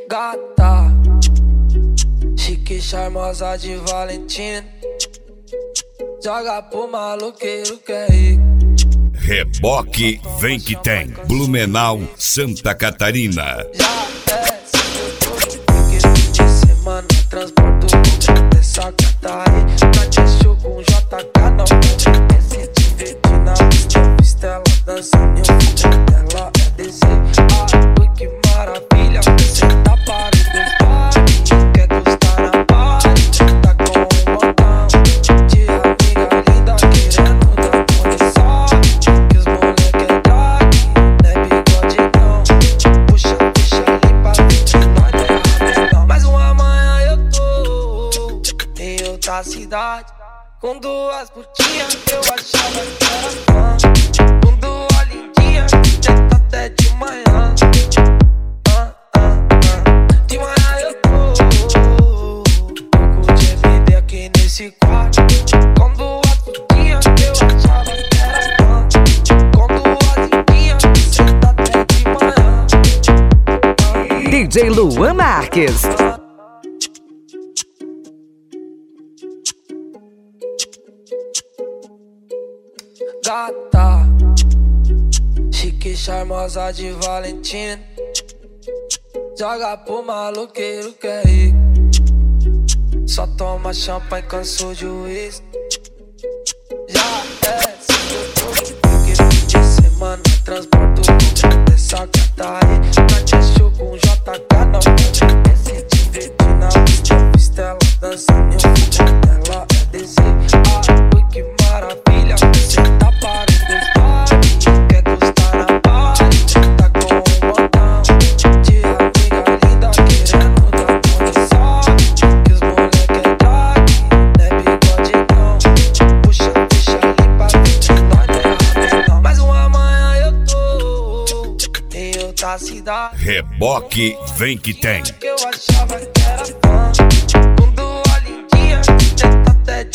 Gata, chique, charmosa de Valentina, joga pro maloqueiro que é rico. Reboque vem que tem. Blumenau, Santa Catarina. Já é segundo fim de semana, transporto dessa gata aí. Nath show com JK, não pode se divertir na pista. Ela dança, meu filho dela é desejo. Ui, que maravilha, você tá parado. Quer gostar na party, tá com um montão de amiga linda querendo dar condição. Que os moleque é drag, não é bigode não. Puxa ali pra ver que nós é rapidão. Mas uma manhã eu tô em outra cidade, com duas putinhas que eu achava que era fã. Com duas lindinhas que tenta até de manhã. De manhã eu tô de MD aqui nesse quarto, com duas putinhas que eu achava que era fã. Com duas lindinhas que tenta até de manhã. DJ Luan Marques. Gata, chique, charmosa de Valentina, joga pro maloqueiro que é rico. Só toma champanhe, cansou de uísque. Já é segundo fim de semana, transporto dessa gata aí. Nath show com JK, não pode se divertir na pista. Ela dança, meu filho dela é desejo. Ui, que maravilha, você tá parado. Quer gostar na party, tá com um montão de amiga linda querendo dar condição. Que os moleque é drag, não é bigode não. Puxa ali pra ver que nós é rapidão. Mais uma manhã eu tô em outra cidade, Reboque vem que tem. que eu achava que era fã. Com duas lindinhas que tenta até